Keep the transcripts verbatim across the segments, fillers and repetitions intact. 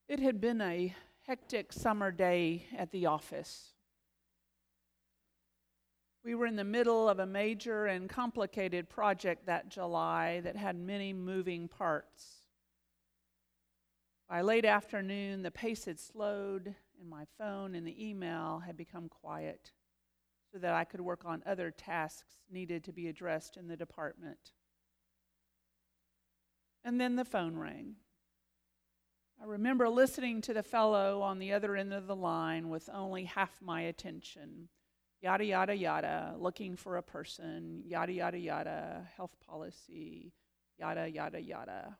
It had been a hectic summer day at the office. We were in the middle of a major and complicated project that July that had many moving parts. By late afternoon, the pace had slowed, and my phone and the email had become quiet so that I could work on other tasks needed to be addressed in the department. And then the phone rang. I remember listening to the fellow on the other end of the line with only half my attention. Yada, yada, yada, looking for a person, yada, yada, yada, health policy, yada, yada, yada.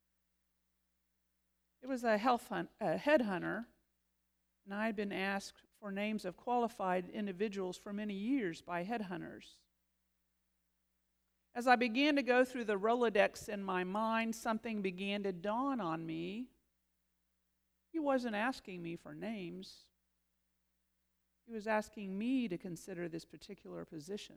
It was a health hunt, a headhunter, and I had been asked for names of qualified individuals for many years by headhunters. As I began to go through the Rolodex in my mind, something began to dawn on me. He wasn't asking me for names. He was asking me to consider this particular position.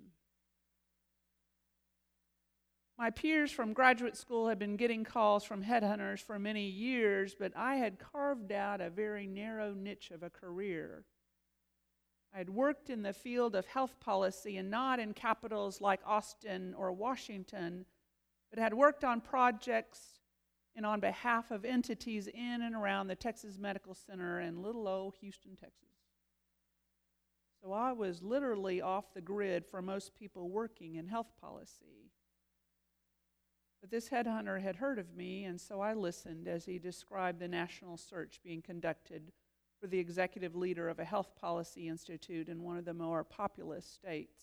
My peers from graduate school had been getting calls from headhunters for many years, but I had carved out a very narrow niche of a career. I had worked in the field of health policy and not in capitals like Austin or Washington, but had worked on projects and on behalf of entities in and around the Texas Medical Center in little old Houston, Texas. So I was literally off the grid for most people working in health policy. But this headhunter had heard of me, and so I listened as he described the national search being conducted for the executive leader of a health policy institute in one of the more populous states.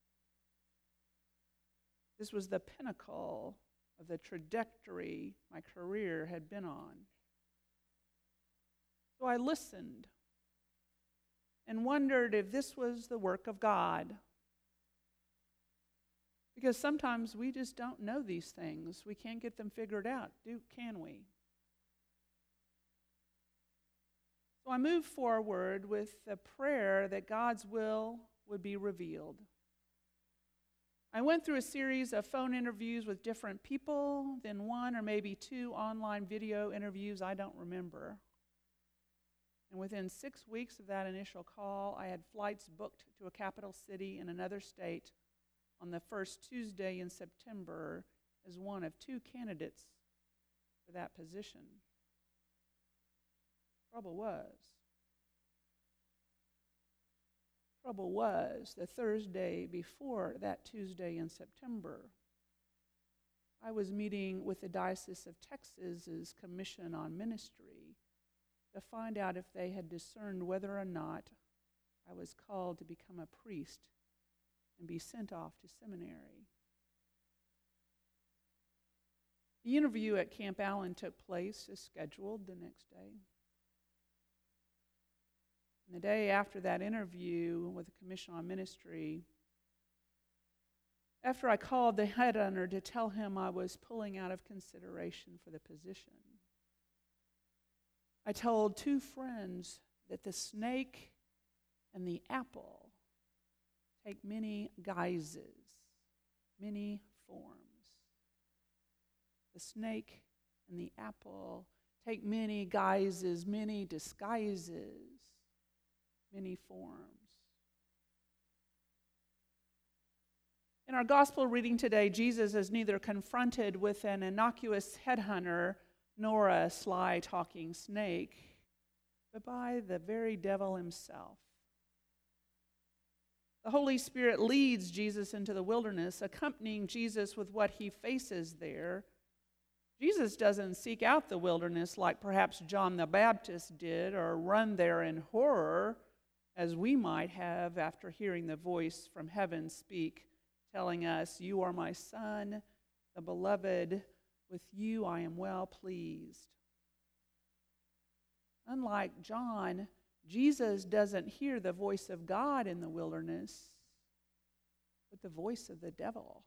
This was the pinnacle of the trajectory my career had been on. So I listened and wondered if this was the work of God. Because sometimes we just don't know these things. We can't get them figured out, do can we? So I moved forward with the prayer that God's will would be revealed. I went through a series of phone interviews with different people, then one or maybe two online video interviews, I don't remember. And within six weeks of that initial call, I had flights booked to a capital city in another state on the first Tuesday in September as one of two candidates for that position. Trouble was, trouble was the Thursday before that Tuesday in September, I was meeting with the Diocese of Texas's Commission on Ministry to find out if they had discerned whether or not I was called to become a priest and be sent off to seminary. The interview at Camp Allen took place as scheduled the next day. And the day after that interview with the Commission on Ministry, after I called the headhunter to tell him I was pulling out of consideration for the position, I told two friends that the snake and the apple take many guises, many forms. The snake and the apple take many guises, many disguises, many forms. In our gospel reading today, Jesus is neither confronted with an innocuous headhunter nor a sly talking snake, but by the very devil himself. The Holy Spirit leads Jesus into the wilderness, accompanying Jesus with what he faces there. Jesus doesn't seek out the wilderness like perhaps John the Baptist did, or run there in horror, as we might have after hearing the voice from heaven speak, telling us, "You are my Son, the beloved. With you I am well pleased." Unlike John, Jesus doesn't hear the voice of God in the wilderness, but the voice of the devil.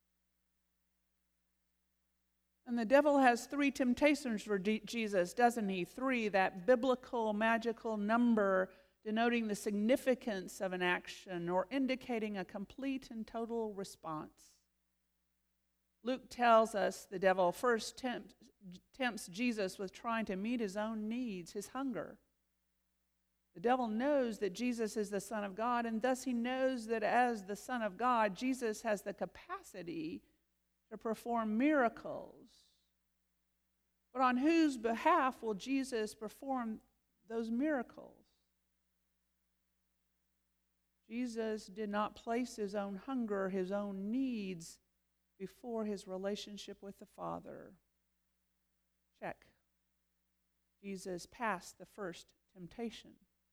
And the devil has three temptations for D- Jesus, doesn't he? Three, that biblical, magical number denoting the significance of an action or indicating a complete and total response. Luke tells us the devil first tempts tempts Jesus with trying to meet his own needs, his hunger. The devil knows that Jesus is the Son of God, and thus he knows that as the Son of God, Jesus has the capacity to perform miracles. But on whose behalf will Jesus perform those miracles? Jesus did not place his own hunger, his own needs before his relationship with the Father. Check. Jesus passed the first temptation.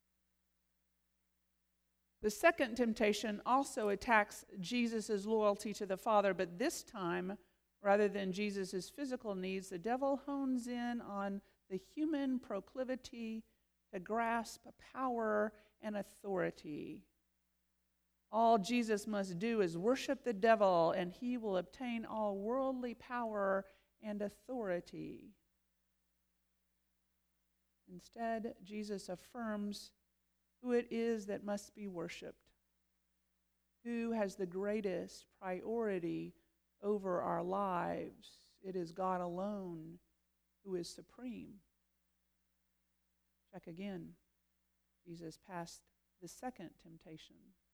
The second temptation also attacks Jesus' loyalty to the Father, but this time, rather than Jesus' physical needs, the devil hones in on the human proclivity to grasp power and authority. All Jesus must do is worship the devil, and he will obtain all worldly power and authority. Instead, Jesus affirms who it is that must be worshiped, who has the greatest priority over our lives. It is God alone who is supreme. Check again. Jesus passed the second temptation.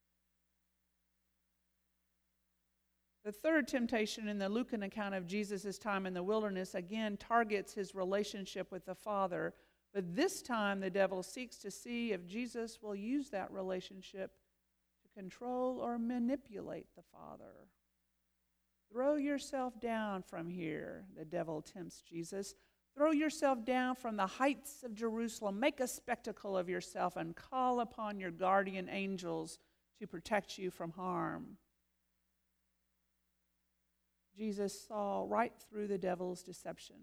The third temptation in the Lucan account of Jesus' time in the wilderness again targets his relationship with the Father. But this time, the devil seeks to see if Jesus will use that relationship to control or manipulate the Father. Throw yourself down from here, the devil tempts Jesus. Throw yourself down from the heights of Jerusalem. Make a spectacle of yourself and call upon your guardian angels to protect you from harm. Jesus saw right through the devil's deception.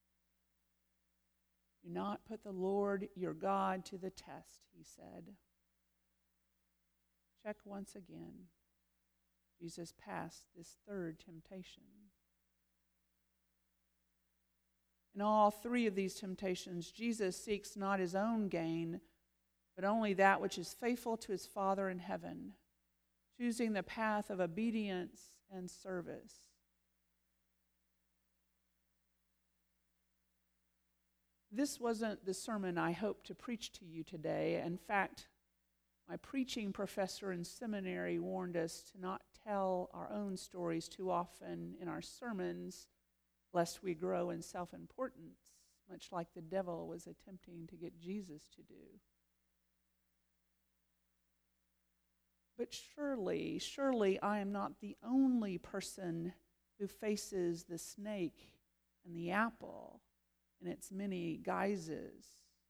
Do not put the Lord your God to the test, he said. Check once again. Jesus passed this third temptation. In all three of these temptations, Jesus seeks not his own gain, but only that which is faithful to his Father in heaven, choosing the path of obedience and service. This wasn't the sermon I hoped to preach to you today. In fact, my preaching professor in seminary warned us to not tell our own stories too often in our sermons, lest we grow in self-importance, much like the devil was attempting to get Jesus to do. But surely, surely I am not the only person who faces the snake and the apple in its many guises.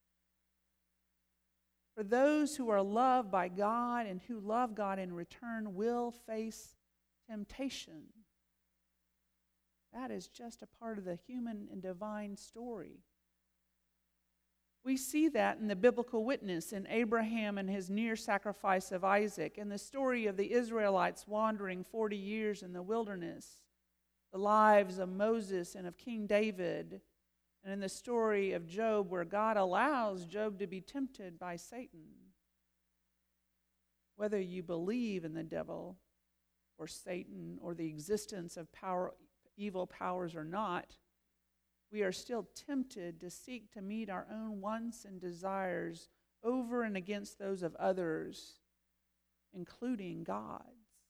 For those who are loved by God and who love God in return will face temptation. That is just a part of the human and divine story. We see that in the biblical witness in Abraham and his near sacrifice of Isaac, and the story of the Israelites wandering forty years in the wilderness, the lives of Moses and of King David, and in the story of Job, where God allows Job to be tempted by Satan. Whether you believe in the devil or Satan or the existence of power, evil powers or not, we are still tempted to seek to meet our own wants and desires over and against those of others, including God's.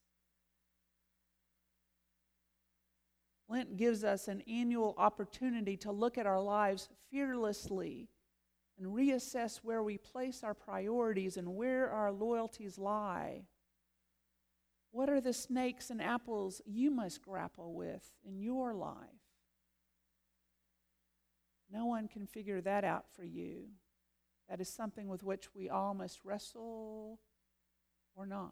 Lent gives us an annual opportunity to look at our lives fearlessly and reassess where we place our priorities and where our loyalties lie. What are the snakes and apples you must grapple with in your life? No one can figure that out for you. That is something with which we all must wrestle or not.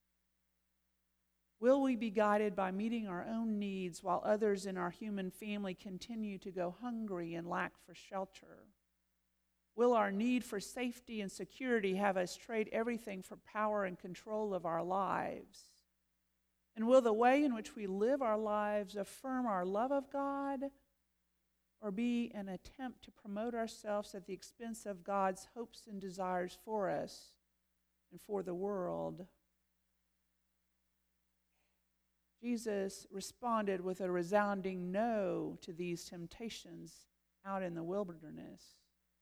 Will we be guided by meeting our own needs while others in our human family continue to go hungry and lack for shelter? Will our need for safety and security have us trade everything for power and control of our lives? And will the way in which we live our lives affirm our love of God, or be an attempt to promote ourselves at the expense of God's hopes and desires for us and for the world? Jesus responded with a resounding no to these temptations out in the wilderness.